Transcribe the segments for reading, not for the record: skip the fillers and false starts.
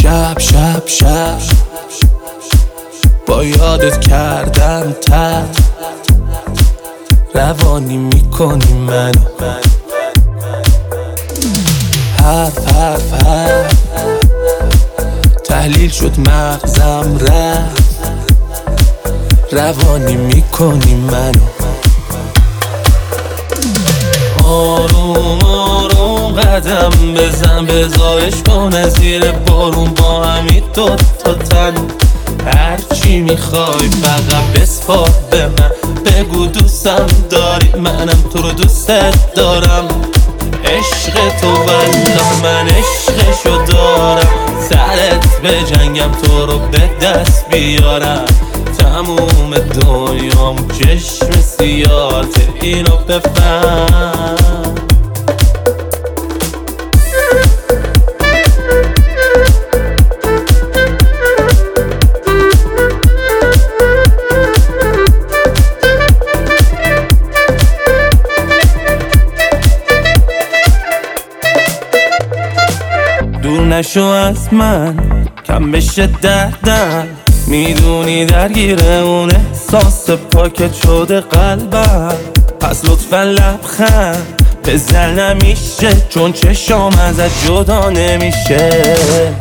شب با یادت کردم تد روانی میکنی منو حرف تحلیل شد مغزم رفت روانی میکنی منو آروم قدم بزن بزایش کن زیر بارون با همی دو تا تن هرچی میخوای فقط بسپار به من بگو دوستم داری منم تو رو دوست دارم عشق تو والله من عشقشو دارم سرت به جنگم تو رو به دست بیارم تموم دنیام چشم سیاهت اینو بفهم دور نشو از من کم بشه دردم میدونی درگیر اون احساس پاکت شده قلبم پس لطفا لبخند بزن نمیشه چون چشام ازت جدا نمیشه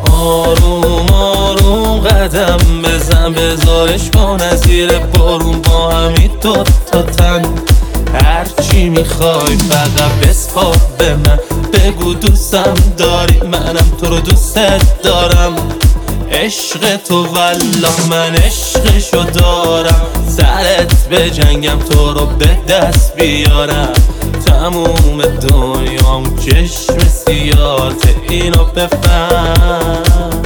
آروم قدم بزن بزارش کن از زیر بارون با همی دو تا تن هرچی میخوای فقط بسپار به من بگو دوستم داری منم تو رو دوست دارم عشق تو والله من عشقشو دارم سرت به جنگم تو رو به دست بیارم تموم دنیام چشم سیاهت اینو بفهم